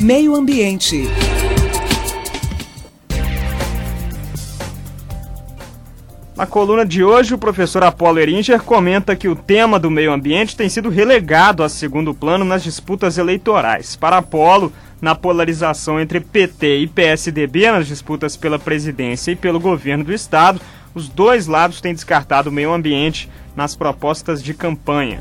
Meio Ambiente. Na coluna de hoje, o professor Apolo Eringer comenta que o tema do meio ambiente tem sido relegado a segundo plano nas disputas eleitorais. Para Apolo, na polarização entre PT e PSDB nas disputas pela presidência e pelo governo do Estado, os dois lados têm descartado o meio ambiente nas propostas de campanha.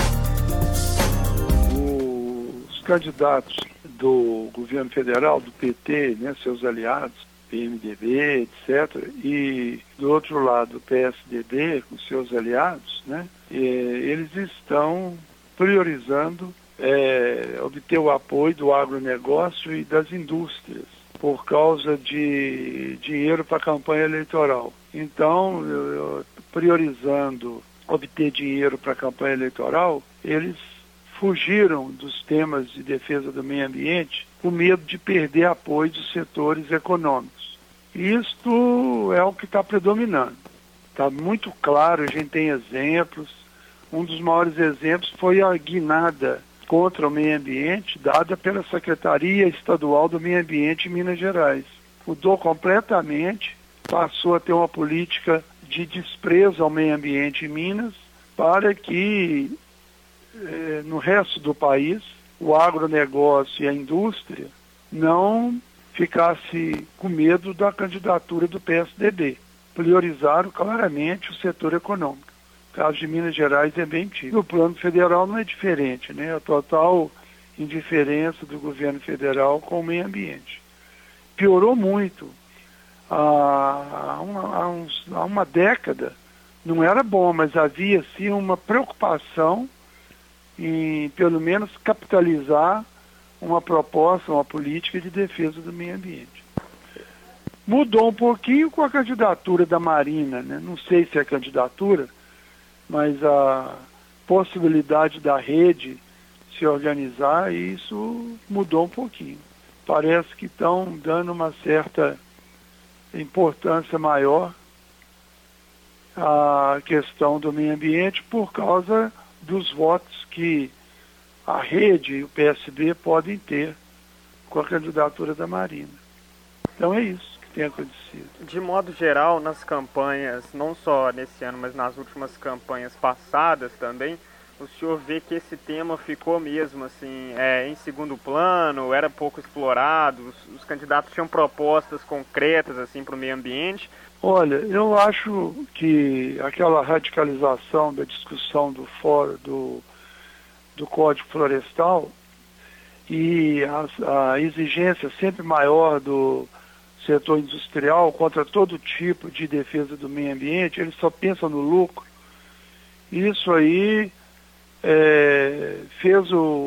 Os candidatos do governo federal, do PT, né, seus aliados, PMDB, etc., e do outro lado o PSDB com seus aliados, né, eles estão priorizando obter o apoio do agronegócio e das indústrias por causa de dinheiro para a campanha eleitoral. Então, priorizando obter dinheiro para a campanha eleitoral, eles fugiram dos temas de defesa do meio ambiente com medo de perder apoio dos setores econômicos. Isto é o que está predominando. Está muito claro, a gente tem exemplos. Um dos maiores exemplos foi a guinada contra o meio ambiente dada pela Secretaria Estadual do Meio Ambiente em Minas Gerais. Mudou completamente, passou a ter uma política de desprezo ao meio ambiente em Minas para que no resto do país o agronegócio e a indústria não ficasse com medo da candidatura do PSDB. Priorizaram claramente o setor econômico. O caso de Minas Gerais é bem típico. O plano federal não é diferente, né? A total indiferença do governo federal com o meio ambiente. Piorou muito. Há uma década não era bom, mas havia sim uma preocupação em, pelo menos, capitalizar uma proposta, uma política de defesa do meio ambiente. Mudou um pouquinho com a candidatura da Marina, né? Não sei se é candidatura, mas a possibilidade da rede se organizar, e isso mudou um pouquinho. Parece que estão dando uma certa importância maior à questão do meio ambiente por causa dos votos que a rede e o PSB podem ter com a candidatura da Marina. Então é isso que tem acontecido. De modo geral, nas campanhas, não só nesse ano, mas nas últimas campanhas passadas também, o senhor vê que esse tema ficou mesmo assim, em segundo plano, era pouco explorado, os candidatos tinham propostas concretas assim, para o meio ambiente? Olha, eu acho que aquela radicalização da discussão do Código Florestal e a exigência sempre maior do setor industrial contra todo tipo de defesa do meio ambiente, eles só pensam no lucro. Isso aí fez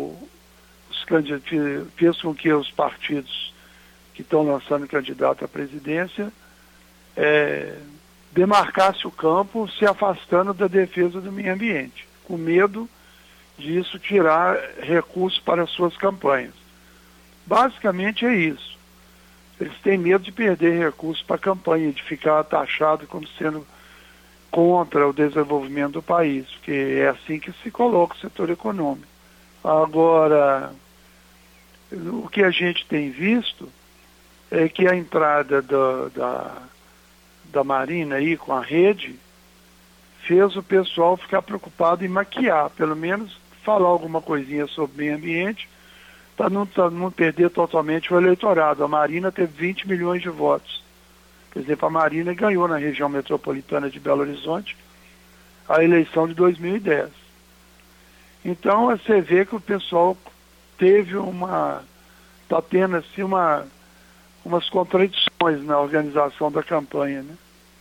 com que os partidos que estão lançando candidato à presidência demarcasse o campo, se afastando da defesa do meio ambiente, com medo disso tirar recursos para suas campanhas. Basicamente é isso. Eles têm medo de perder recursos para a campanha, de ficar taxado como sendo contra o desenvolvimento do país, porque é assim que se coloca o setor econômico. Agora, o que a gente tem visto é que a entrada da Marina aí com a rede fez o pessoal ficar preocupado em maquiar, pelo menos falar alguma coisinha sobre meio ambiente, para não perder totalmente o eleitorado. A Marina teve 20 milhões de votos. Por exemplo, a Marina ganhou na região metropolitana de Belo Horizonte a eleição de 2010. Então, você vê que o pessoal está tendo assim umas contradições na organização da campanha, né?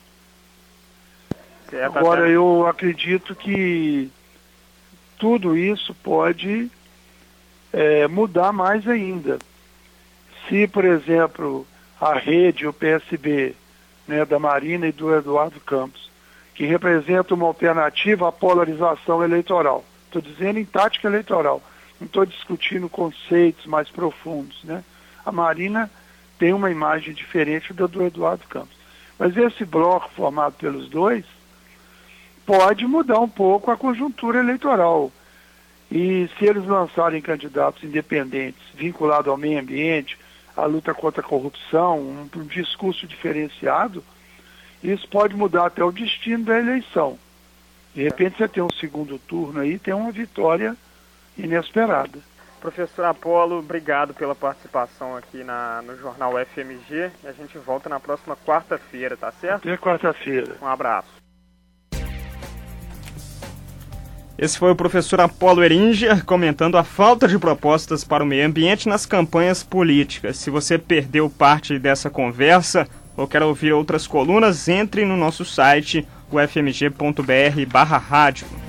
Agora, eu acredito que tudo isso pode mudar mais ainda. Se, por exemplo, a rede, o PSB, né, da Marina e do Eduardo Campos, que representa uma alternativa à polarização eleitoral. Estou dizendo em tática eleitoral, não estou discutindo conceitos mais profundos, né? A Marina tem uma imagem diferente da do Eduardo Campos. Mas esse bloco formado pelos dois pode mudar um pouco a conjuntura eleitoral. E se eles lançarem candidatos independentes vinculados ao meio ambiente, à luta contra a corrupção, um discurso diferenciado, isso pode mudar até o destino da eleição. De repente você tem um segundo turno aí, tem uma vitória inesperada. Professor Apolo, obrigado pela participação aqui no Jornal FMG. A gente volta na próxima quarta-feira, tá certo? Até quarta-feira. Um abraço. Esse foi o professor Apolo Eringer comentando a falta de propostas para o meio ambiente nas campanhas políticas. Se você perdeu parte dessa conversa ou quer ouvir outras colunas, entre no nosso site, ufmg.br/rádio.